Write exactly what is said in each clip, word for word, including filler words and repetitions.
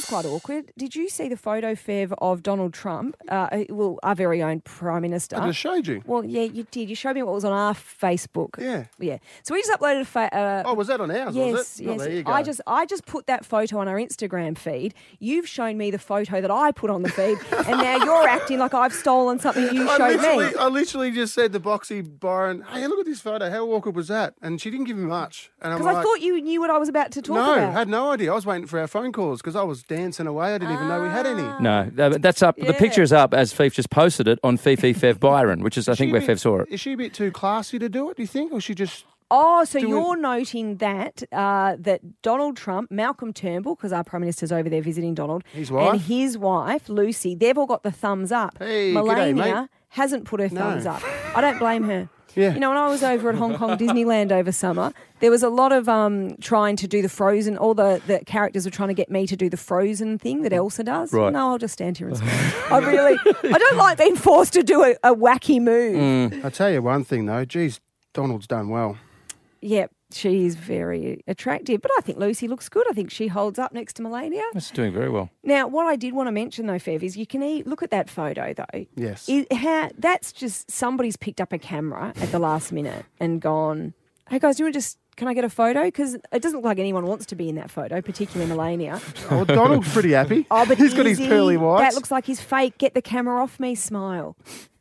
quite awkward. Did you see the photo, Fev, of Donald Trump? Uh, well, our very own Prime Minister. I just showed you. Well, yeah, you did. You showed me what was on our Facebook. Yeah. Yeah. So we just uploaded a fa- uh, Oh, was that on ours, yes, was it? yes. Oh, there you go. I just I just put that photo on our Instagram feed. You've shown me the photo that I put on the feed, and now you're acting like I've stolen something you I showed literally, me. I literally just said to Boxy Byron, hey, look at this photo. How awkward was that? And she didn't give me much. And I'm Because like, I thought you knew what I was about to talk no, about. had no idea. I was waiting for our phone calls because I was dancing away. I didn't even know we had any. No, that- that's up. The Yeah. picture is up as Fief just posted it on Fifi Fev Byron, which is I think She where a bit- Fev saw it. Is she a bit too classy to do it, do you think? Or she just... Oh, so doing- you're noting that uh, that Donald Trump, Malcolm Turnbull, because our Prime Minister's over there visiting Donald, His wife? and his wife, Lucy, they've all got the thumbs up. Hey, g'day, Melania mate. hasn't put her No. thumbs up. I don't blame her. Yeah. You know, when I was over at Hong Kong Disneyland over summer, there was a lot of um, trying to do the Frozen. All the, the characters were trying to get me to do the Frozen thing that Elsa does. Right. No, I'll just stand here and smile. I really, I don't like being forced to do a, a wacky move. I'll tell you one thing, though. Geez, Donald's done well. Yep, she's very attractive. But I think Lucy looks good. I think she holds up next to Melania. It's doing very well. Now, what I did want to mention, though, Fev, is you can e- look at that photo, though. Yes. Is, how, that's just somebody's picked up a camera at the last minute and gone, hey, guys, do you want to just, can I get a photo? Because it doesn't look like anyone wants to be in that photo, particularly Melania. Oh, Donald's pretty happy. Oh, but He's got his is he? pearly whites. That looks like his fake, get the camera off me smile.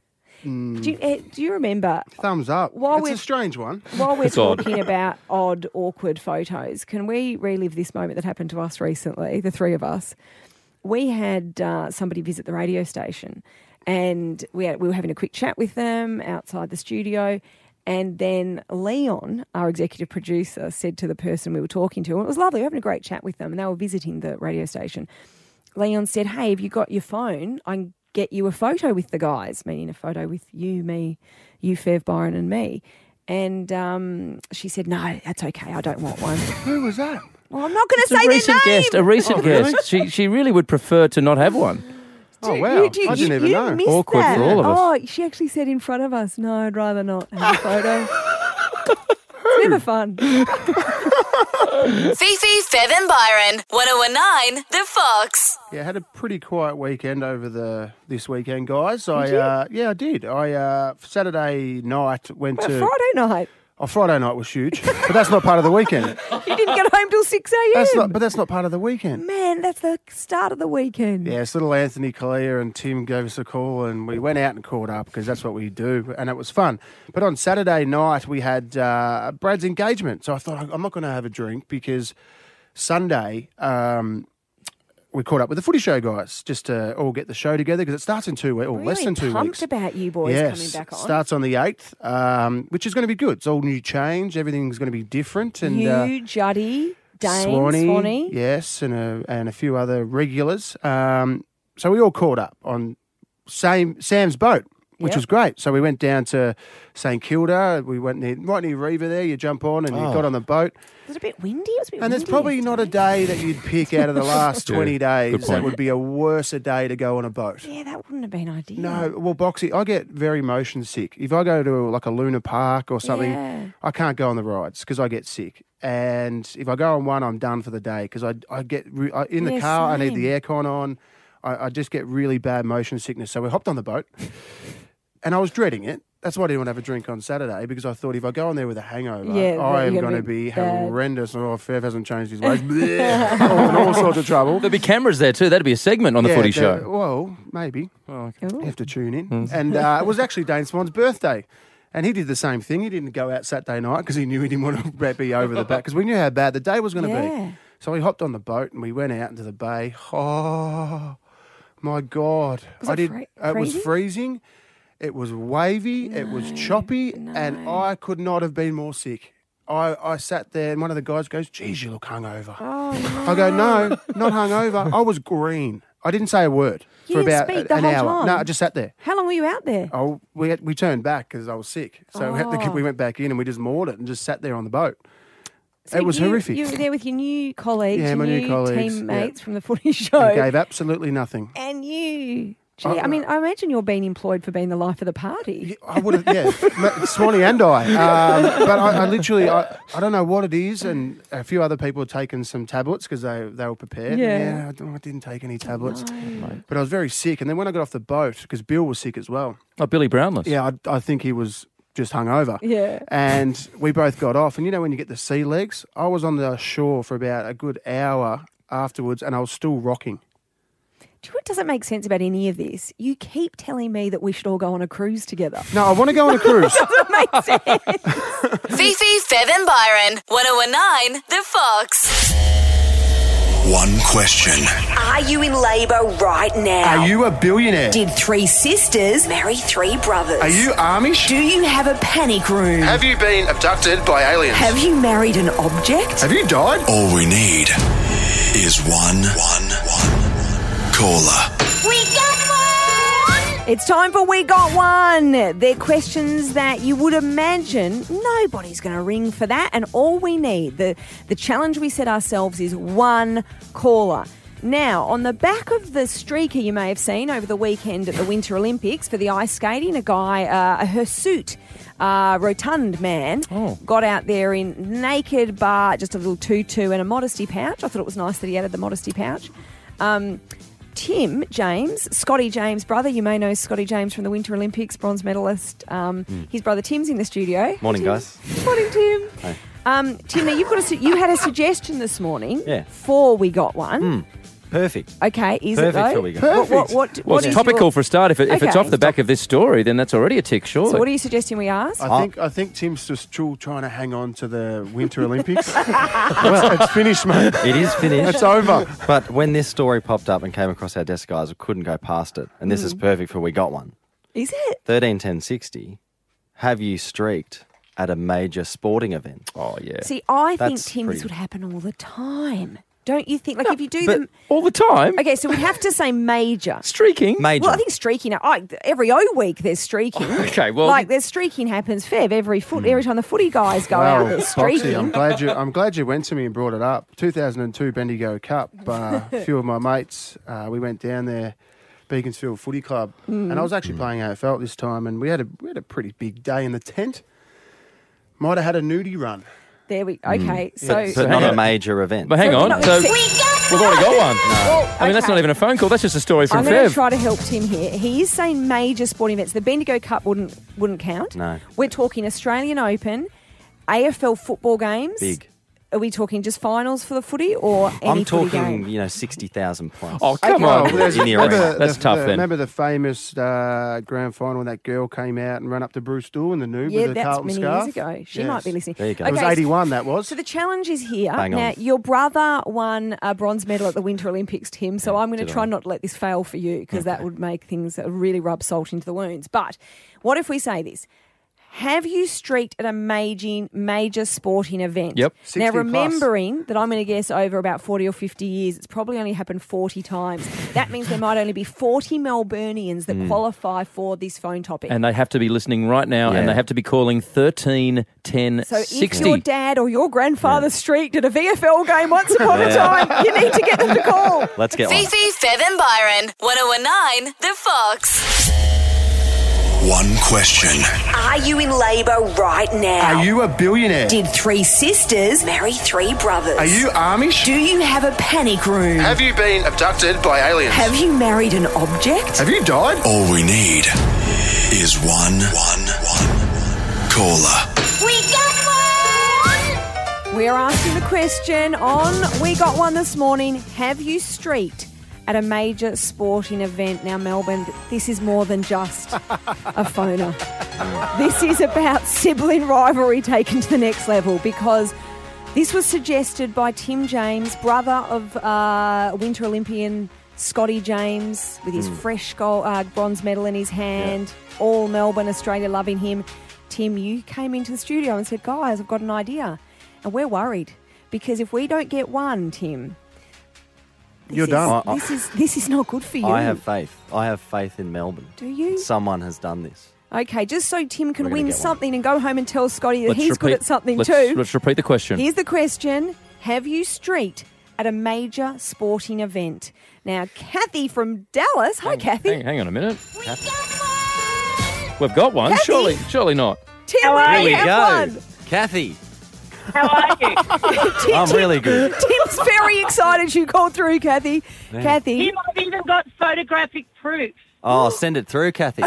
Hmm. Do, you, eh, do you remember, Thumbs up. While it's we're- a strange one. while we're It's odd. talking about odd, awkward photos, can we relive this moment that happened to us recently, the three of us? We had uh, somebody visit the radio station and we, had, we were having a quick chat with them outside the studio. And then Leon, our executive producer, said to the person we were talking to, and it was lovely, we were having a great chat with them, and they were visiting the radio station. Leon said, hey, have you got your phone? I can get you a photo with the guys, meaning a photo with you, me, you, Fev, Byron and me. And um, she said, no, that's okay, I don't want one. Who was that? Well, I'm not going to It's a say recent their name. guest. A recent Oh, really? guest. She she really would prefer to not have one. Oh, Do- wow. you- do you- I didn't you- even you know. missed Awkward that. for all of us. Oh, she actually said in front of us, no, I'd rather not have a photo. It's never fun. Fifi, Fev and Byron. one oh one nine The Fox. Yeah, I had a pretty quiet weekend over the this weekend, guys. I uh, yeah, I did. I uh, Saturday night went Well, to Friday night. Oh, Friday night was huge, but that's not part of the weekend. You didn't get home till six a.m. That's not, but that's not part of the weekend. Man, that's the start of the weekend. Yes, little Anthony Kalia and Tim gave us a call, and we went out and caught up because that's what we do, and it was fun. But on Saturday night we had uh, Brad's engagement, so I thought I'm not going to have a drink because Sunday um, we caught up with the Footy Show guys just to all get the show together because it starts in two weeks, or Really less than two pumped weeks. about you boys yes, coming back on. starts on the eighth, um, which is going to be good. It's all new change. Everything's going to be different. And you, uh, Juddy, Dane, Swanee, Swanee. yes, and a, and a few other regulars. Um, so we all caught up on same Sam's boat, which Yep. was great. So we went down to St Kilda. We went near, right near Riva there. You jump on and you Oh. got on the boat. Was it a bit windy? It was a bit And there's windy probably not a yesterday. day that you'd pick out of the last Yeah, twenty good days that point. would be a worse a day to go on a boat. Yeah, that wouldn't have been ideal. No, well, Boxy, I get very motion sick. If I go to like a Luna Park or something, Yeah. I can't go on the rides because I get sick. And if I go on one, I'm done for the day because I, I get re- I, in the Yeah, car. I need the same. aircon on. I, I just get really bad motion sickness. So we hopped on the boat, and I was dreading it. That's why I didn't want to have a drink on Saturday because I thought if I go on there with a hangover, Yeah, I am you're going gonna to be be bad. horrendous. Oh, Fev hasn't changed his ways. Bleh. all, in all sorts of trouble. There'd be cameras there too. That'd be a segment on the Yeah, Footy there- Show. Well, maybe. Ooh. You have to tune in. And uh, it was actually Dane Swan's birthday. And he did the same thing. He didn't go out Saturday night because he knew he didn't want to be over the back because we knew how bad the day was going to Yeah. be. So we hopped on the boat and we went out into the bay. Oh, my God. Was I it did. free- It was freezing? freezing. It was wavy. it was choppy. And no. I could not have been more sick. I, I sat there and one of the guys goes, geez, you look hungover. Oh, no. I go, no, not hungover. I was green. I didn't say a word You for didn't about speak a- the an whole hour. time? No, I just sat there. How long were you out there? Oh, we had, we turned back because I was sick. So we, had to, Oh. we went back in and we just moored it and just sat there on the boat. So it was you, horrific. You were there with your new colleagues, Yeah, your my new new colleagues, teammates yeah. from the Footy Show. And gave absolutely nothing. And you Gee, I mean, I imagine you're being employed for being the life of the party. I would have, yeah, Swanee and I. Um, but I, I literally, I, I don't know what it is, and a few other people had taken some tablets because they, they were prepared. Yeah. yeah I, don't- I didn't take any tablets. No. But I was very sick. And then when I got off the boat, because Bill was sick as well, Oh, Billy Brownless. yeah, I, I think he was just hungover. Yeah. And we both got off. And you know when you get the sea legs? I was on the shore for about a good hour afterwards, and I was still rocking. Do you know what doesn't make sense about any of this? You keep telling me that we should all go on a cruise together. No, I want to go on a cruise. Doesn't make sense. Fifi, Fev and Byron. one oh one nine The Fox. One question. Are you in labour right now? Are you a billionaire? Did three sisters marry three brothers? Are you Amish? Do you have a panic room? Have you been abducted by aliens? Have you married an object? Have you died? All we need is one, one, one caller. We got one! It's time for We Got One. They're questions that you would imagine nobody's going to ring for that. And all we need, the, the challenge we set ourselves is one caller. Now, on the back of the streaker you may have seen over the weekend at the Winter Olympics for the ice skating, a guy, uh, a hirsute, uh, rotund man, Oh. got out there in naked bar, just a little tutu and a modesty pouch. I thought it was nice that he added the modesty pouch. Um, Tim James, Scotty James' brother, you may know Scotty James from the Winter Olympics, bronze medalist. Um, His brother Tim's in the studio. Morning, Tim. guys. Morning, Tim. Hi. Um, Tim, now you've got a, su- you had a suggestion this morning. Yeah. For We Got One. Mm. Perfect. Okay, is Perfect it though? for We Got What, One. what, what, Well, what it's is topical your- for a start. If, it, if it's Okay. off the back of this story, then that's already a tick, surely. So what are you suggesting we ask? I think I think Tim's just still trying to hang on to the Winter Olympics. well, it's finished, mate. It is finished. It's over. But when this story popped up and came across our desk, guys, we couldn't go past it. And this is perfect for We Got One. Is it? thirteen ten sixty. Have you streaked at a major sporting event? Oh, yeah. See, I think, That's Tim, this pretty- would happen all the time. Don't you think? Like, if you do but- them... All the time? Okay, so we'd have to say major. Streaking? Major. Well, I think streaking. I, every O week there's streaking. Okay, well- like there's streaking happens. Fev every foot every time the footy guys go out, there's Foxy, streaking. I'm glad you. I'm glad you went to me and brought it up. two thousand two Bendigo Cup. Uh, a few of my mates, uh, we went down there, Beaconsfield Footy Club, Mm. and I was actually playing A F L at this time, and we had a we had a pretty big day in the tent. Might have had a nudie run. There we. Okay, so. But So not hang a on. major event. But hang So on. we're not So gonna we've say- already got one. Well, I mean, that's okay. not even a phone call. That's just a story from I'm going to Fev. try to help Tim here. He is saying major sporting events. The Bendigo Cup wouldn't wouldn't count. No. We're talking Australian Open, A F L football games. Big. Are we talking just finals for the footy or any I'm footy talking, game? you know, sixty thousand plus. Oh, come Well, on. there's- In the remember arena. the- That's the- tough the- then. Remember the famous uh, grand final when that girl came out and ran up to Bruce Dool in the nude Yeah, with the that's Carlton many scarf? years ago. She Yes. might be listening. There you go. It was Okay, so- eighty-one, that was. So the challenge is here. Bang now, on. your brother won a bronze medal at the Winter Olympics, Tim, so I'm going to did try I? not to let this fail for you because that would make things uh, really rub salt into the wounds. But what if we say this? Have you streaked at a major, major sporting event? Yep. sixty Now, plus. remembering that I'm going to guess over about forty or fifty years, it's probably only happened forty times. That means there might only be forty Melburnians that qualify for this phone topic. And they have to be listening right now, and Yeah. they have to be calling thirteen ten So if sixty. your dad or your grandfather streaked at a V F L game once upon a Yeah. time, you need to get them to call. Let's get one. Fifi, Fev and Byron. one oh one nine The Fox. One question. Are you in labour right now? Are you a billionaire? Did three sisters marry three brothers? Are you Amish? Do you have a panic room? Have you been abducted by aliens? Have you married an object? Have you died? All we need is one, one, one caller. We got one! We're asking the question on We Got One this morning. Have you streaked at a major sporting event? Now, Melbourne, this is more than just a phoner. This is about sibling rivalry taken to the next level because this was suggested by Tim James, brother of uh, Winter Olympian Scotty James, with his fresh gold, uh, bronze medal in his hand. All Melbourne, Australia loving him. Tim, you came into the studio and said, guys, I've got an idea. And we're worried because if we don't get one, Tim, this You're is, done. I- I- This is this is not good for you. I have faith. I have faith in Melbourne. Do you? Someone has done this. Okay, just so Tim can We're gonna win get one. something and go home and tell Scotty that Let's he's good repeat- at something let's, too. Let's repeat the question. Here's the question. Have you streaked at a major sporting event. Now, Kathy from Dallas. Hi, Kathy. Hang, hang on a minute. We got one. We've got one. Kathy. Surely, surely not. Tim, How are we Here we have go. one. Kathy. How are you? Tim, I'm really good. Tim's very excited you called through, Kathy. Kathy. Tim, I've even got photographic proof. Oh, send it through, Kathy.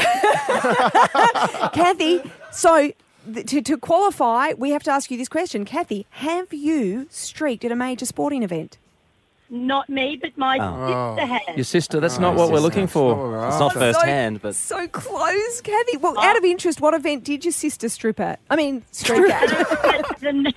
Kathy, so th- to, to qualify, we have to ask you this question. Kathy, have you streaked at a major sporting event? Not me, but my Oh. sister has. Your sister, that's not what we're looking for. It's not first so, hand, but So close, Kathy. Well, out of interest, what event did your sister strip at? I mean, streak at. at, the,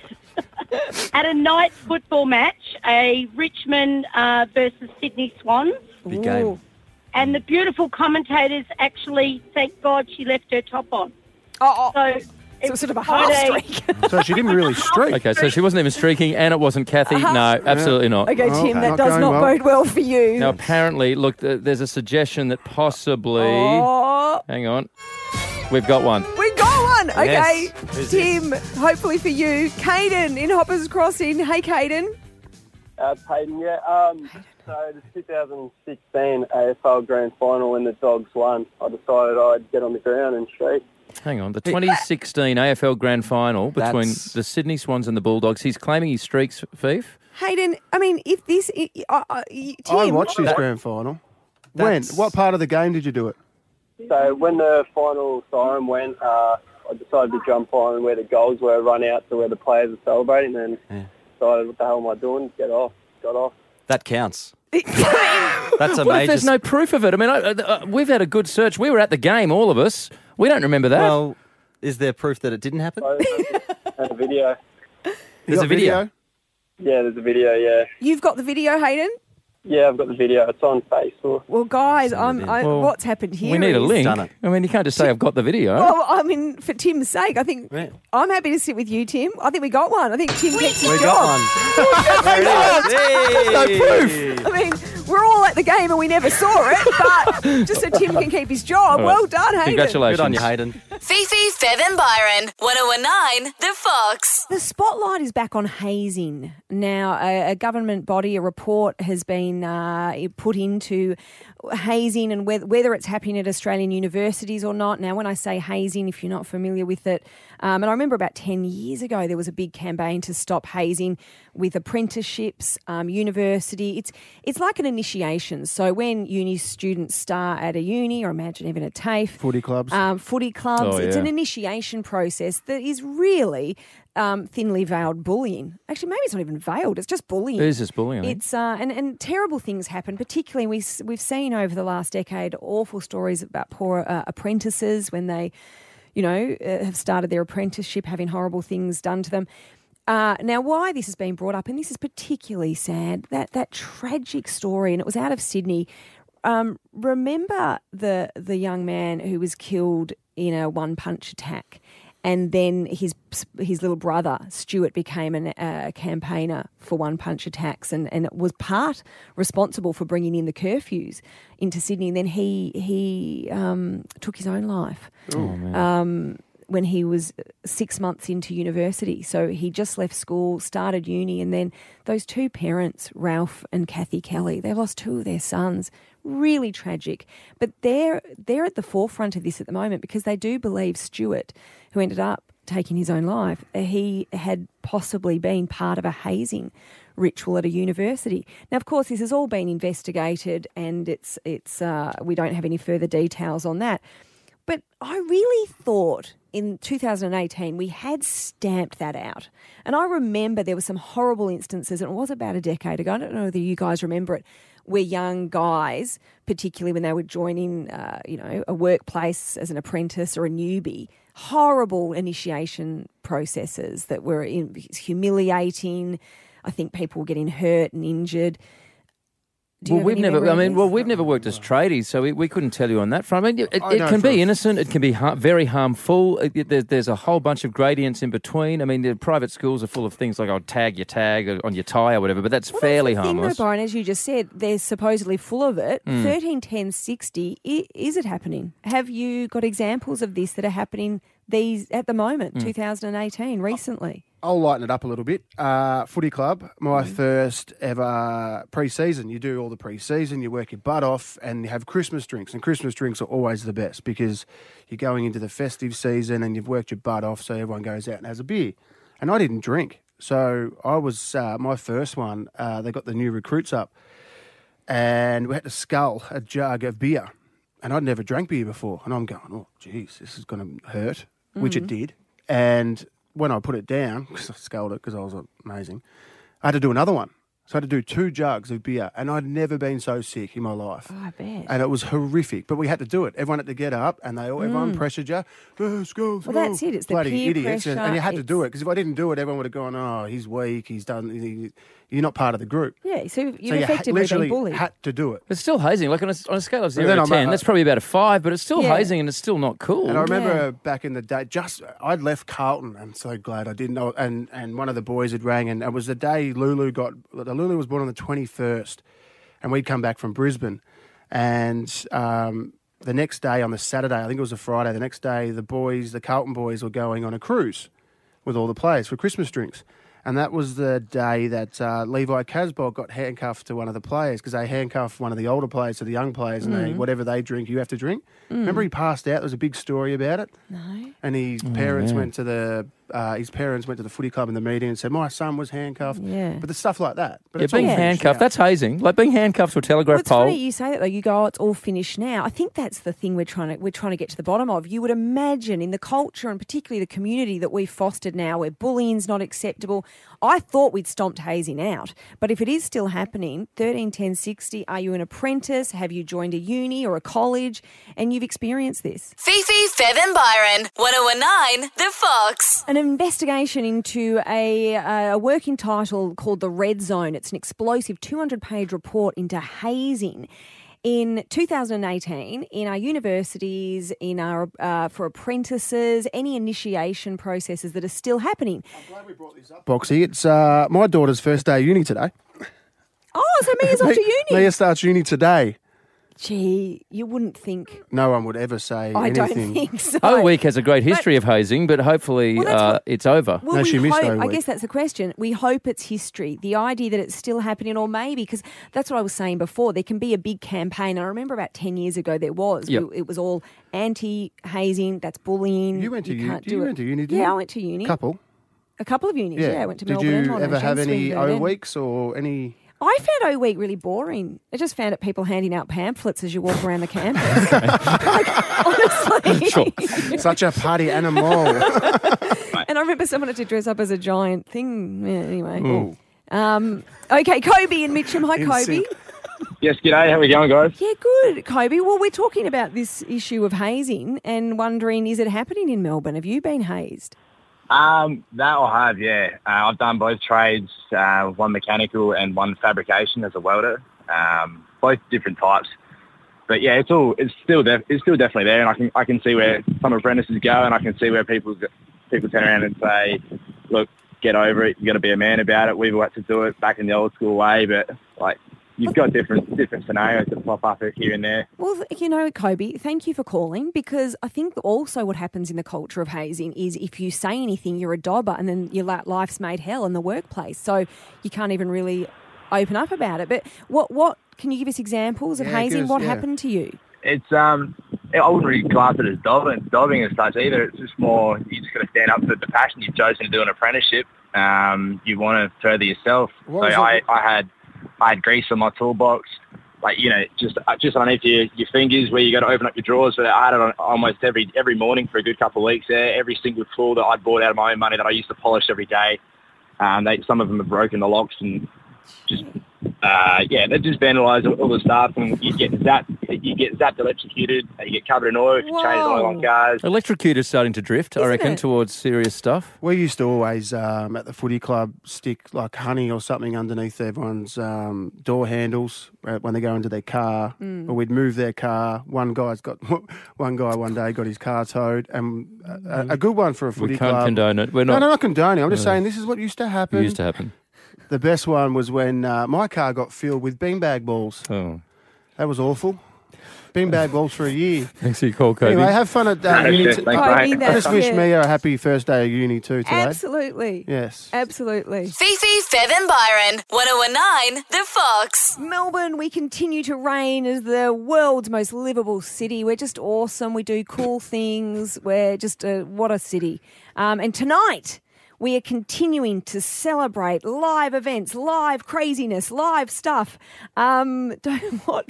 at a night football match, a Richmond uh, versus Sydney Swans. big game. Ooh. And the beautiful commentators actually, thank God she left her top on. Oh, oh. So So it it's sort of a was half quite streak. So she didn't really streak. Okay, so she wasn't even streaking and it wasn't Kathy. No, absolutely not. Okay, Oh, Tim, okay. that Not does going not well. bode well for you. Now, apparently, look, th- there's a suggestion that possibly... Oh, Hang on. We've got one. we got one. Okay, Yes. Who's Tim, hopefully for you. Caden in Hoppers Crossing. Hey, Caden. Uh, Peyton, yeah. Um, so the two thousand sixteen A F L Grand Final when the Dogs won, I decided I'd get on the ground and streak. Hang on. The twenty sixteen A F L Grand Final between That's- the Sydney Swans and the Bulldogs. He's claiming he streaks, Fief. Hayden, I mean, if this... Uh, uh, Tim, I watched this grand final. When? That's- What part of the game did you do it? So when the final siren went, uh, I decided to jump on where the goals were, run out to where the players were celebrating, and Yeah. decided, what the hell am I doing? Get off. Got off. That counts. That's a What if major. there's no proof of it? I mean, I, uh, we've had a good search. We were at the game, all of us. We don't remember that. Well, is there proof that it didn't happen? So, and a video. You There's got a video. Yeah, there's a video, yeah. You've got the video, Hayden? Yeah, I've got the video. It's on Facebook. Well, guys, Send it I'm, in. I, Well, what's happened here we need a is- link. Done it. I mean, you can't just say I've got the video. Well, I mean, for Tim's sake, I think Yeah. I'm happy to sit with you, Tim. I think we got one. I think Tim keeps his We job. got one. There it is. Hey. I mean, we're all at the game and we never saw it, but just so Tim can keep his job. All right. Well done, Hayden. Congratulations. Good on you, Hayden. Fifi, Fev and Byron. one oh one nine The Fox. The spotlight is back on hazing. Now, a, a government body, a report has been uh, put into hazing and whether, whether it's happening at Australian universities or not. Now, when I say hazing, if you're not familiar with it, um, and I remember about ten years ago, there was a big campaign to stop hazing with apprenticeships, um, university. It's it's like an initiation. So when uni students start at a uni, or imagine even a TAFE, Footy clubs. um, footy clubs, Oh, it's yeah. an initiation process that is really um, thinly veiled bullying. Actually, maybe it's not even veiled; it's just bullying. It is just bullying, I think. It's uh, and and terrible things happen. Particularly, we s- we've seen over the last decade awful stories about poor uh, apprentices when they, you know, uh, have started their apprenticeship having horrible things done to them. Uh, now, why this has been brought up, and this is particularly sad, that that tragic story, and it was out of Sydney. Um, remember the the young man who was killed in a one punch attack, and then his his little brother Stuart became a uh, campaigner for one punch attacks, and, and was part responsible for bringing in the curfews into Sydney. And then he he um, took his own life. Um, when he was six months into university. So he just left school, started uni, and then those two parents, Ralph and Kathy Kelly, they lost two of their sons. Really tragic. But they're they're at the forefront of this at the moment because they do believe Stuart, who ended up taking his own life, he had possibly been part of a hazing ritual at a university. Now, of course, this has all been investigated, and it's it's uh, we don't have any further details on that. But I really thought in two thousand eighteen we had stamped that out. And I remember there were some horrible instances, and it was about a decade ago, I don't know whether you guys remember it, where young guys, particularly when they would join in, uh, you know, a workplace as an apprentice or a newbie, horrible initiation processes that were in, humiliating. I think people were getting hurt and injured. Do you Well, have we've any never. memory I of mean, this? well, we've never worked as tradies, so we, we couldn't tell you on that front. I mean, it, I it know can for be a- innocent. It can be har- very harmful. It, it- there's, there's a whole bunch of gradients in between. I mean, the private schools are full of things like, "I'll tag your tag on your tie" or whatever. But that's Well, fairly that's the thing, harmless. though, Byron, as you just said, they're supposedly full of it. Mm. thirteen ten sixty, i- is it happening? Have you got examples of this that are happening these at the moment, Mm. two thousand eighteen, recently? I'll lighten it up a little bit. Uh, footy club, my first ever pre-season. You do all the pre-season, you work your butt off, and you have Christmas drinks. And Christmas drinks are always the best because you're going into the festive season and you've worked your butt off, so everyone goes out and has a beer. And I didn't drink. So I was, uh, my first one, uh, they got the new recruits up, and we had to scull a jug of beer. And I'd never drank beer before. And I'm going, oh, geez, this is going to hurt, which it did. And when I put it down, because I sculled it because I was amazing, I had to do another one. So I had to do two jugs of beer, and I'd never been so sick in my life. Oh, I bet. And it was horrific, but we had to do it. Everyone had to get up, and they all, everyone pressured you. Let's go, let's Well, go. that's it. It's the Bloody peer idiots, and, and you had to pressure. do it because if I didn't do it, everyone would have gone, "Oh, he's weak. He's done. He, you're not part of the group." Yeah, so you've so you ha- effectively literally been bullied. had to do it. It's still hazing. Like on a, on a scale of zero then to I'm, ten, uh, that's probably about a five, but it's still Yeah. hazing and it's still not cool. And I remember Yeah. back in the day, just I'd left Carlton. I'm so glad I didn't know. And and one of the boys had rang, and it was the day Lulu got. Lulu was born on the twenty-first, and we'd come back from Brisbane, and um, the next day on the Saturday, I think it was a Friday. The next day, the boys, the Carlton boys, were going on a cruise with all the players for Christmas drinks. And that was the day that uh, Levi Casbolt got handcuffed to one of the players because they handcuffed one of the older players to the young players, and they, whatever they drink, you have to drink. Remember, he passed out. There was a big story about it. No. And his parents yeah. went to the uh, his parents went to the footy club in the meeting and said, "My son was handcuffed." Yeah. But the stuff like that. But Yeah, it's all being finished handcuffed, now. that's hazing. Like being handcuffed to a Well, telegraph it's pole. funny you say that though. You go, oh, it's all finished now. I think that's the thing we're trying to we're trying to get to the bottom of. You would imagine in the culture and particularly the community that we've fostered now, where bullying's not acceptable. I thought we'd stomped hazing out, but if it is still happening, thirteen ten sixty. Are you an apprentice? Have you joined a uni or a college, and you've experienced this? Fifi, Fev and Byron, one oh one nine The Fox. An investigation into a, a working title called The Red Zone. It's an explosive two hundred page report into hazing in two thousand eighteen in our universities, in our uh, for apprentices, any initiation processes that are still happening. Boxy, it's uh, my daughter's first day of uni today. Oh, so Mia's off to uni. Mia starts uni today. Gee, you wouldn't think. No one would ever say I anything. don't think so. O Week has a great history of hazing, but hopefully Well, that's uh, what- it's over. Well, No, we she missed hope, O I Week. guess that's the question. We hope it's history. The idea that it's still happening, or maybe, because that's what I was saying before, there can be a big campaign. I remember about ten years ago there was. Yep. It was all anti-hazing, that's bullying. You went to uni- can't you do it. went to uni, didn't Yeah, you? I went to uni. Couple. A couple of unis, yeah. I went to Did Melbourne and you Monash ever have and any Swinburne O and- weeks or any? I found O Week really boring. I just found it people handing out pamphlets as you walk around the campus. like, honestly. Such a party animal. And I remember someone had to dress up as a giant thing. Yeah, anyway. Ooh. Um, okay, Kobe and Mitcham. Hi, In Kobe. sync. Yes, g'day. How we going, guys? Yeah, good, Kobe. Well, we're talking about this issue of hazing and wondering, is it happening in Melbourne? Have you been hazed? Um, that I have, yeah. Uh, I've done both trades, uh, one mechanical and one fabrication as a welder. Um, both different types, but yeah, it's all it's still def- it's still definitely there, and I can I can see where some apprentices go, and I can see where people people turn around and say, look, get over it. You got to be a man about it. We've had to do it back in the old school way, but like. You've got different different scenarios that pop up here and there. Well, you know, Kobe, thank you for calling, because I think also what happens in the culture of hazing is if you say anything, you're a dobber, and then your la- life's made hell in the workplace. So you can't even really open up about it. But what what can you give us examples of Yeah, hazing? give us- What yeah. happened to you? It's um, I wouldn't really class it as dobbing, dobbing as such either. It's just more you just got to stand up for the passion you've chosen to do an apprenticeship. Um, you want to further yourself. What so was I, it? I had I had grease on my toolbox, like you know, just uh, just underneath your, your fingers where you got to open up your drawers. But I had it on almost every every morning for a good couple of weeks there. Every single tool that I'd bought out of my own money that I used to polish every day. Um, they some of them have broken the locks and just uh, yeah, they just vandalised all, all the stuff, and you get zapped, you get zapped, electrocuted, you get covered in oil, you can change oil on cars. Electrocutor's starting to drift, I Isn't reckon, it? towards serious stuff. We used to always, um, at the footy club, stick like honey or something underneath everyone's um, door handles uh, when they go into their car, Mm. or we'd move their car. One guy's got one guy one day got his car towed, and a, a good one for a footy We can't club. condone it. We're No, not. no, not condoning. I'm just No. saying this is what used to happen. It used to happen. The best one was when uh, my car got filled with beanbag balls. Oh. That was awful. Beanbag balls for a year. Thanks for your call, Kobe. Anyway, have fun at uh, No uni. shit, t- thanks, I mate. mean, I just that's- wish yeah. Mia a happy first day of uni too today. Absolutely. Yes. Absolutely. Fifi, Fev and Byron, one oh one nine The Fox. Melbourne, we continue to reign as the world's most livable city. We're just awesome. We do cool things. We're just a, what a city. Um, and tonight, we are continuing to celebrate live events, live craziness, live stuff. Um, don't what,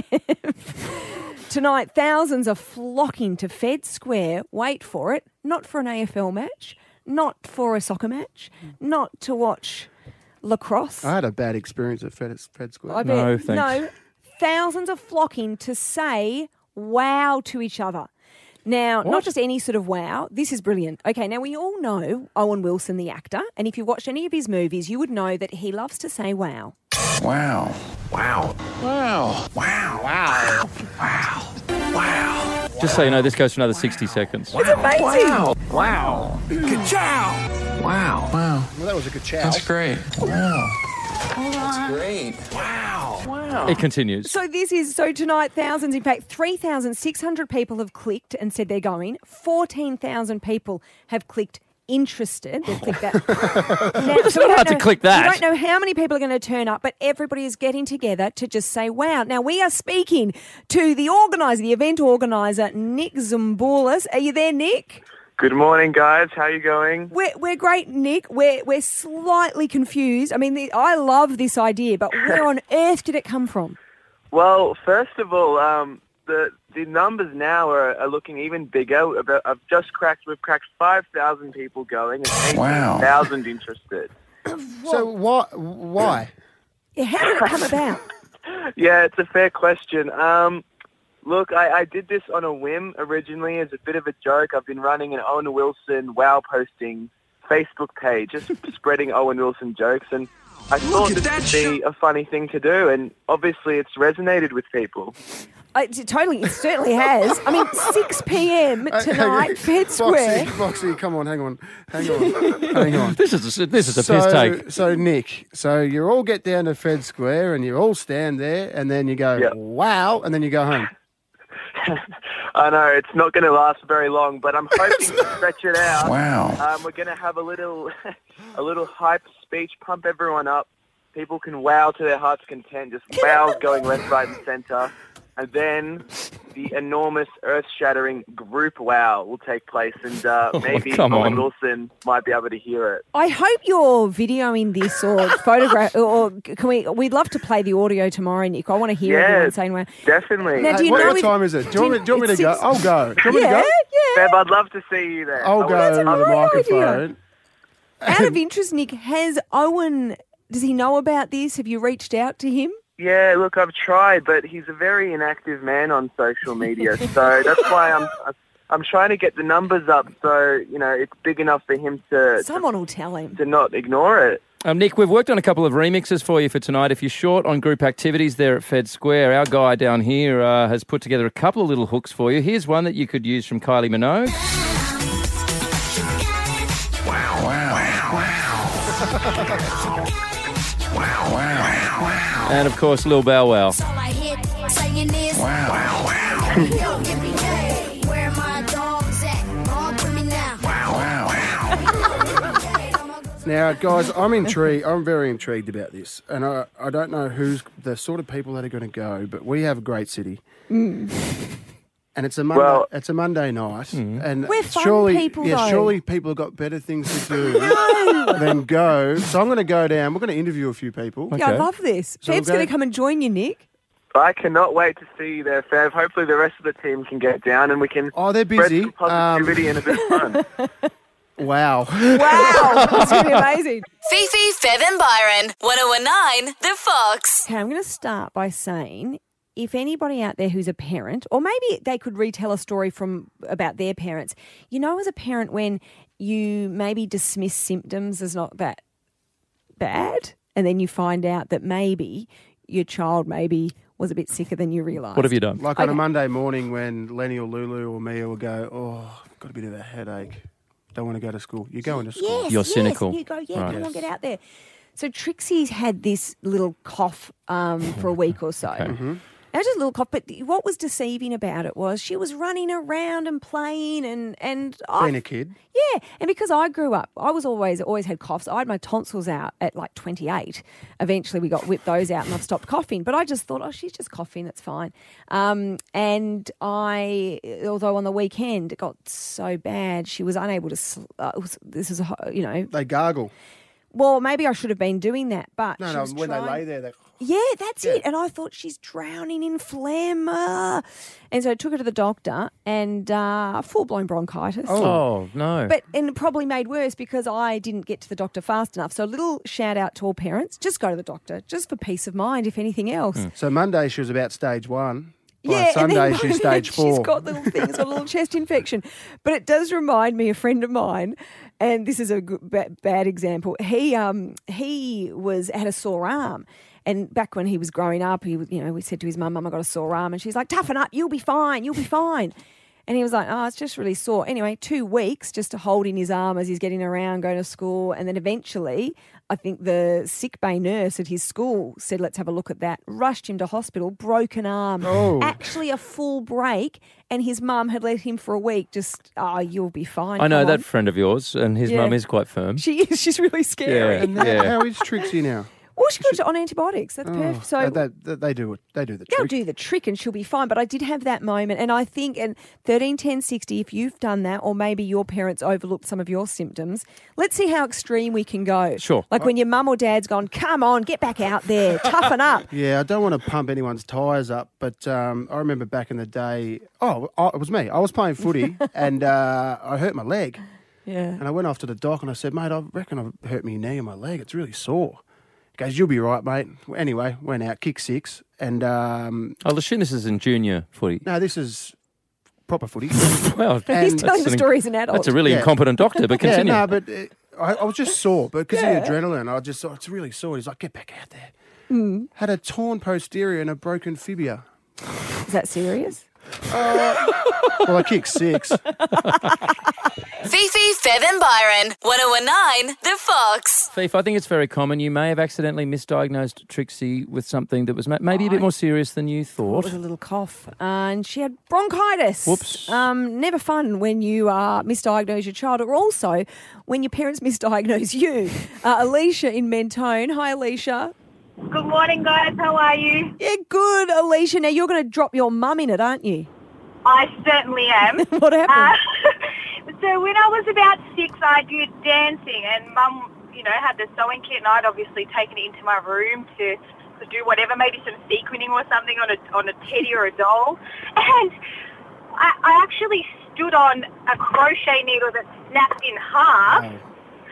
Fev? Tonight, thousands are flocking to Fed Square. Wait for it. Not for an A F L match, not for a soccer match, not to watch lacrosse. I had a bad experience at Fed, Fed Square. I bet. No, thanks. No, thousands are flocking to say wow to each other. Now, not just any sort of wow. This is brilliant. Okay, now we all know Owen Wilson, the actor, and if you watched any of his movies, you would know that he loves to say wow. Wow. Wow. Wow. Wow. Wow. Wow. Wow. Just so you know, this goes for another sixty seconds. It's amazing. Wow. Wow. Ka-chow. Wow. Wow. Well, that was a good chow. That's great. Wow. That's great. Wow. Wow. It continues. So this is, so tonight, thousands, in fact, three thousand six hundred people have clicked and said they're going. fourteen thousand people have clicked interested. They've clicked that. Now, It's so we not don't hard to know- click that. We don't know how many people are going to turn up, but everybody is getting together to just say wow. Now, we are speaking to the organiser, the event organiser, Nick Zumboulis. Are you there, Nick? Good morning, guys. How are you going? We're, we're great, Nick. We're, we're slightly confused. I mean, the, I love this idea, but where on earth did it come from? Well, first of all, um, the the numbers now are, are looking even bigger. About- I've just cracked. We've cracked five thousand people going and eighteen thousand interested. So why? Why? Yeah, how did it come about? Yeah, it's a fair question. Um, look, I, I did this on a whim originally as a bit of a joke. I've been running an Owen Wilson wow posting Facebook page, just spreading Owen Wilson jokes, and I thought this would be a funny thing to do, and obviously it's resonated with people. Uh, t- totally, it certainly has. I mean, six p.m. tonight, Fed Square. Foxy, Foxy, come on, hang on, hang on, hang on. This is a, this is a so, piss take. So, Nick, so you all get down to Fed Square and you all stand there and then you go, Yep. wow, and then you go home. I know, it's not going to last very long, but I'm hoping to stretch it out. Wow. Um, we're going to have a little a little hype speech, pump everyone up. People can wow to their heart's content, just wows going left, right and centre. And then the enormous, earth-shattering group wow will take place, and uh, Oh, maybe come Owen on. Wilson might be able to hear it. I hope you're videoing this or photograph, or can we? We'd love to play the audio tomorrow, Nick. I want to hear Yeah. everyone saying wow. Definitely. Now, do you what know what if- time is it? Do you want me, do you want me it's to go? six- I'll go. Do you want me to Yeah, go? yeah. Beb, I'd love to see you there. I'll I go would- to the great microphone. Out of interest, Nick, has Owen? Does he know about this? Have you reached out to him? Yeah, look, I've tried, but he's a very inactive man on social media, so that's why I'm I'm trying to get the numbers up so, you know, it's big enough for him to Someone will tell him. to not ignore it. Um, Nick, we've worked on a couple of remixes for you for tonight. If you're short on group activities there at Fed Square, our guy down here uh, has put together a couple of little hooks for you. Here's one that you could use from Kylie Minogue. Wow. Wow. Wow. Wow. Wow. Wow. And, of course, Lil Bow Wow. Wow. Wow. Now, guys, I'm intrigued. I'm very intrigued about this, and I, I don't know who's the sort of people that are going to go, but we have a great city, and it's a Monday. Well- it's a Monday night, and We're fun surely, people, yeah, though. surely people have got better things to do than go. So I'm going to go down. We're going to interview a few people. Yeah, I Okay. love this. So Feb's we'll going go- to come and join you, Nick. I cannot wait to see you there, Fav. Hopefully the rest of the team can get down and we can Oh, they're spread busy. some positivity and a bit of fun. Wow. Wow, it's going to be amazing. Fifi, Fev and Byron, one oh one nine The Fox. Okay, I'm going to start by saying, if anybody out there who's a parent, or maybe they could retell a story from about their parents, you know, as a parent, when you maybe dismiss symptoms as not that bad, and then you find out that maybe your child maybe was a bit sicker than you realised. What have you done? Like on a Okay. Monday morning when Lenny or Lulu or Mia will go, oh, I've got a bit of a headache. Don't want to go to school. You're going to school. Yes, You're yes. cynical. And you go, yeah, Right. come on, get out there. So Trixie's had this little cough um, for a week or so. Okay. Now, just a little cough, but what was deceiving about it was she was running around and playing and and I, Being a kid. yeah, and because I grew up, I was always always had coughs. I had my tonsils out at like twenty-eight. Eventually, we got whipped those out, and I've stopped coughing. But I just thought, oh, she's just coughing, it's fine. Um, and I, although on the weekend it got so bad, she was unable to. Sl- uh, it was, this is a, ho- you know. They gargle. Well, maybe I should have been doing that, but No, she no, was when trying- they lay there, they... Yeah, that's Yeah. it. And I thought she's drowning in phlegm. ah. And so I took her to the doctor and uh, full-blown bronchitis. Oh, no. But and it probably made worse because I didn't get to the doctor fast enough. So a little shout out to all parents, just go to the doctor, just for peace of mind, if anything else. So Monday she was about stage one. By Yeah, and Sunday then she's stage four. She's got little things, got a little chest infection. But it does remind me, a friend of mine, and this is a good, ba- bad example. He um he was had a sore arm, and back when he was growing up, he was you know we said to his mum, "Mum, I got a sore arm," and she's like, "Toughen up, you'll be fine, you'll be fine." And he was like, oh, it's just really sore. Anyway, two weeks just to holding his arm as he's getting around, going to school. And then eventually, I think the sick bay nurse at his school said, let's have a look at that. Rushed him to hospital, broken arm. Oh. Actually a full break. And his mum had let him for a week. Just, oh, you'll be fine. I know come that on. friend of yours, and his Yeah. mum is quite firm. She is. She's really scary. Yeah. And Yeah. how is Trixie now? Well, she goes on antibiotics. That's perfect. So Oh, they, they, they do it. They do the they'll trick. do the trick and she'll be fine. But I did have that moment. And I think, and thirteen ten sixty, if you've done that, or maybe your parents overlooked some of your symptoms, let's see how extreme we can go. Sure. Like when your mum or dad's gone, come on, get back out there, toughen up. Yeah, I don't want to pump anyone's tyres up, but um, I remember back in the day. Oh, I, it was me. I was playing footy and uh, I hurt my leg, Yeah. and I went off to the doc and I said, "Mate, I reckon I've hurt my knee and my leg. It's really sore." He goes, "You'll be right, mate." Anyway, went out, kicked six, and um, I'll assume this is in junior footy. no, this is proper footy. Well, He's And- telling the an- story as an adult. That's a really Yeah. incompetent doctor, but Yeah, continue. no, but uh, I, I was just sore, but because Yeah. of the adrenaline, I just thought it's really sore. He's like, "Get back out there." Mm. Had a torn posterior and a broken fibia. Is that serious? Well, I kicked six. Fifi, Fev and Byron. one oh one nine The Fox. Fief, I think it's very common. You may have accidentally misdiagnosed Trixie with something that was ma- maybe a bit more serious than you It thought. was a little cough. Uh, and she had bronchitis. Whoops. Um, never fun when you uh, misdiagnose your child, or also when your parents misdiagnose you. Uh, Alicia in Mentone. Hi, Alicia. Good morning, guys. How are you? Yeah, good, Alicia. Now, you're going to drop your mum in it, aren't you? I certainly am. What happened? Uh, so when I was about six, I did dancing, and Mum, you know, had the sewing kit, and I'd obviously taken it into my room to, to do whatever, maybe some sequining or something on a on a teddy or a doll, and I, I actually stood on a crochet needle that snapped in half. Oh.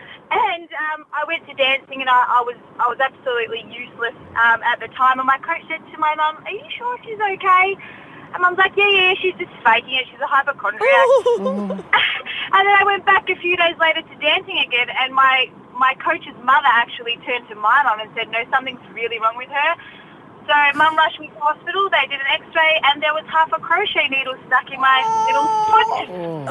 And um, I went to dancing, and I, I was I was absolutely useless um, at the time. And my coach said to my mum, "Are you sure she's okay?" And Mum's like, "Yeah, yeah, she's just faking it. She's a hypochondriac." And then I went back a few days later to dancing again, and my my coach's mother actually turned to my mum and said, "No, something's really wrong with her." So Mum rushed me to hospital. They did an X-ray, and there was half a crochet needle stuck in my little foot.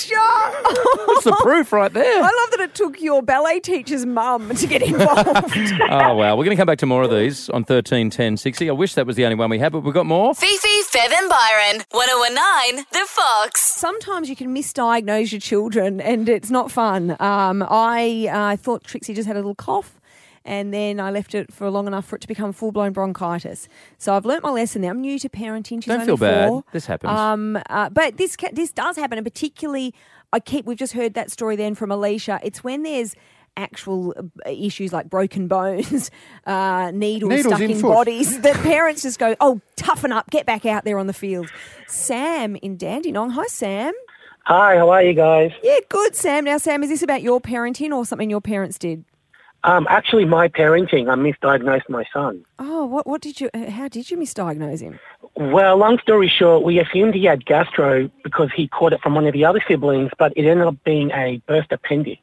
Alicia! That's the proof right there. I love that it took your ballet teacher's mum to get involved. Oh, wow. We're going to come back to more of these on thirteen ten sixty. I wish that was the only one we had, but we've got more. Fifi, Fev and Byron. one oh one nine The Fox. Sometimes you can misdiagnose your children and it's not fun. Um, I uh, thought Trixie just had a little cough, and then I left it for long enough for it to become full-blown bronchitis. So I've learnt my lesson now. I'm new to parenting. She's Don't only feel bad. four. This happens. Um, uh, but this ca- this does happen, and particularly, I keep. We've just heard that story then from Alicia. It's when there's actual uh, issues like broken bones, uh, needles, Needles stuck in in, foot. bodies, that parents just go, "Oh, toughen up, get back out there on the field." Sam in Dandenong. Hi, Sam. Hi, how are you guys? Yeah, good, Sam. Now, Sam, is this about your parenting or something your parents did? Um, actually, my parenting, I misdiagnosed my son. Oh, what what did you? How did you misdiagnose him? Well, long story short, we assumed he had gastro because he caught it from one of the other siblings, but it ended up being a burst appendix.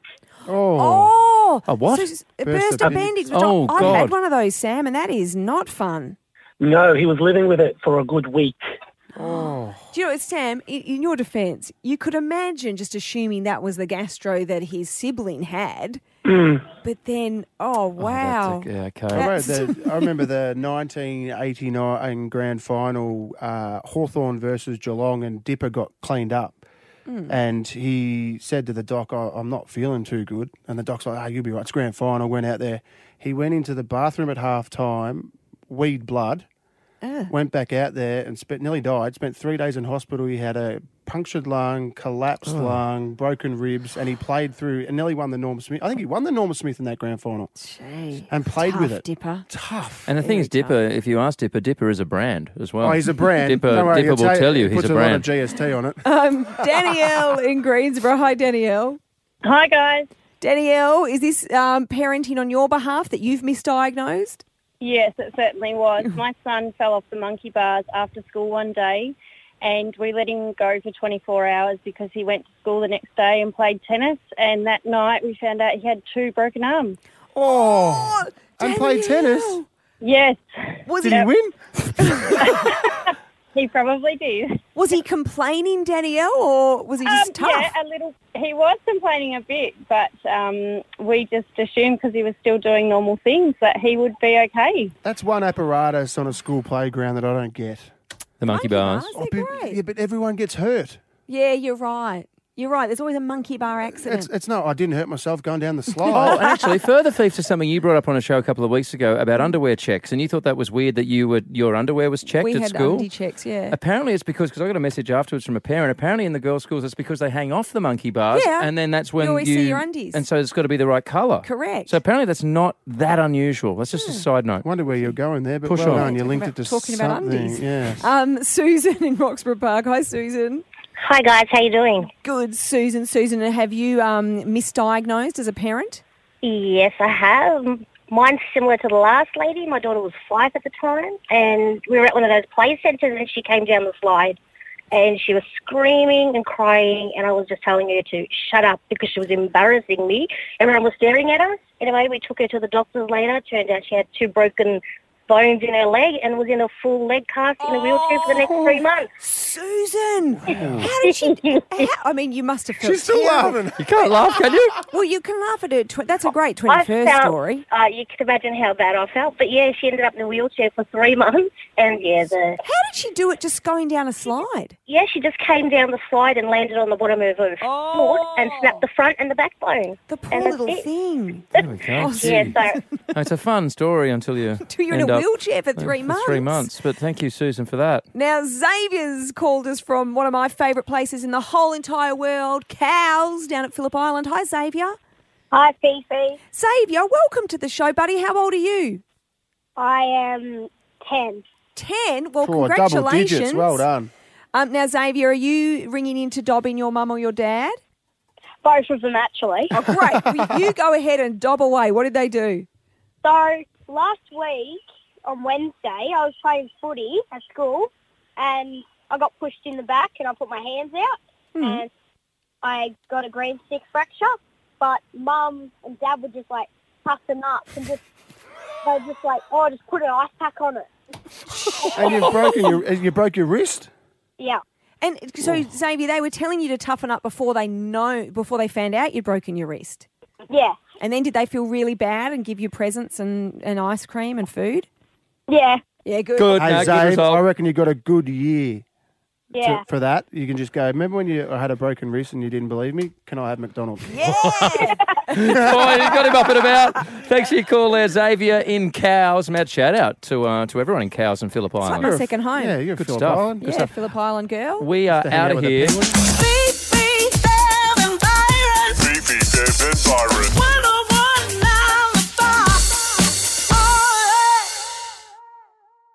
Oh, A what? So it's a Burst burst appendix. appendix. Which Oh, I, I've God. had one of those, Sam, and that is not fun. No, he was living with it for a good week. Oh. Do you know what, Sam, in, in your defence, you could imagine just assuming that was the gastro that his sibling had, but then, oh, wow. Oh, that's a, yeah, okay. I remember, the, I remember the nineteen eighty-nine grand final, uh, Hawthorn versus Geelong, and Dipper got cleaned up. Mm. And he said to the doc, oh, I'm not feeling too good. And the doc's like, oh, you'll be right. It's grand final. Went out there. He went into the bathroom at half time, weed blood, uh. went back out there and spent, nearly died, spent three days in hospital. He had a punctured lung, collapsed oh. lung, broken ribs, and he played through and nearly won the Norm Smith. I think he won the Norm Smith in that grand final. Jeez. And played Tough, with it. Dipper. Tough. And the thing Very is, Dipper, if you ask Dipper, Dipper is a brand as well. Oh, he's a brand. Dipper, Don't worry, Dipper will tell, tell you he he's puts a a lot of brand. G S T on it. Um, Danielle in Greensboro. Hi, Danielle. Hi, guys. Danielle, is this um, parenting on your behalf that you've misdiagnosed? Yes, it certainly was. My son fell off the monkey bars after school one day, and we let him go for twenty-four hours because he went to school the next day and played tennis, and that night we found out he had two broken arms. Oh, and played tennis? Yes. Was Did it, he win? He probably did. Was he complaining, Danielle, or was he just um, tough? Yeah, a little. He was complaining a bit, but um, we just assumed because he was still doing normal things that he would be okay. That's one apparatus on a school playground that I don't get. The monkey, Monkey bars. bars? Oh, They're but- great. yeah, but everyone gets hurt. Yeah, you're right. You're right. There's always a monkey bar accident. It's, it's not, I didn't hurt myself going down the Oh, slide. and actually, further thief to something you brought up on a show a couple of weeks ago about underwear checks, and you thought that was weird that you would your underwear was checked we at had school. undie checks, yeah. Apparently, it's because because I got a message afterwards from a parent. Apparently, in the girls' schools, it's because they hang off the monkey bars, Yeah. and then that's when You always see your undies. and so it's got to be the right colour. Correct. So apparently, that's not that unusual. That's just a side note. Wonder where you're going there, but Push well on. done. You Talking linked about- it to talking about something. undies. Yeah. Um, Susan in Roxburgh Park. Hi, Susan. Hi guys, how you doing? Good, Susan. Susan, have you um, misdiagnosed as a parent? Yes, I have. Mine's similar to the last lady. My daughter was five at the time, and we were at one of those play centres, and she came down the slide, and she was screaming and crying, and I was just telling her to shut up because she was embarrassing me. Everyone was staring at us. Anyway, we took her to the doctors later. Turned out she had two broken bones in her leg and was in a full leg cast in a wheelchair for the next three months. Susan! How did she... how, I mean, you must have felt She's still terrible. laughing. You can't laugh, can you? Well, you can laugh at it. Tw- that's a great I twenty-first felt, story. Uh, you can imagine how bad I felt. But yeah, she ended up in a wheelchair for three months. And yeah, the How did she do it just going down a slide? yeah, she just came down the slide and landed on the bottom of her Oh. foot and snapped the front and the backbone. The poor And that's little it. thing. There we go. Oh, Yeah, so No, it's a fun story until you Till you're in end a up- wheelchair for uh, three for months. Three months. But thank you, Susan, for that. Now, Xavier's called us from one of my favourite places in the whole entire world, Cows, down at Phillip Island. Hi, Xavier. Hi, Fifi. Xavier, welcome to the show, buddy. How old are you? I am ten. Ten? Well, Oh, congratulations. double digits. Well done. Um, now, Xavier, are you ringing in to dob in your mum or your dad? Both of them, actually. Oh, great. Well, you go ahead and dob away. What did they do? So, last week, on Wednesday, I was playing footy at school, and I got pushed in the back, and I put my hands out, Mm. and I got a green stick fracture. But Mum and Dad were just, like, toughen up, and just, they were just like, oh, just put an ice pack on it. And you've broken your, you broke your wrist? Yeah. And so, Xavier, they were telling you to toughen up before they know, before they found out you'd broken your wrist. Yeah. And then did they feel really bad and give you presents and, and ice cream and food? Yeah. Yeah, good. Good. Hey, no, good Zabe, result. I reckon you got a good year Yeah. to, for that. You can just go, remember when you I had a broken wrist and you didn't believe me? Can I have McDonald's? Yeah. Oh, you got him up and about. Thanks for your call there, Xavier in Cows. Mad shout out to uh, to everyone in Cows and Phillip It's like Island. my second home. Yeah, you're a Good Phillip stuff. Island. Yeah, Phillip Island girl. We are To hang out out of with the here. penguins. Fifi, Deb and Byron. Fifi, Deb and Byron.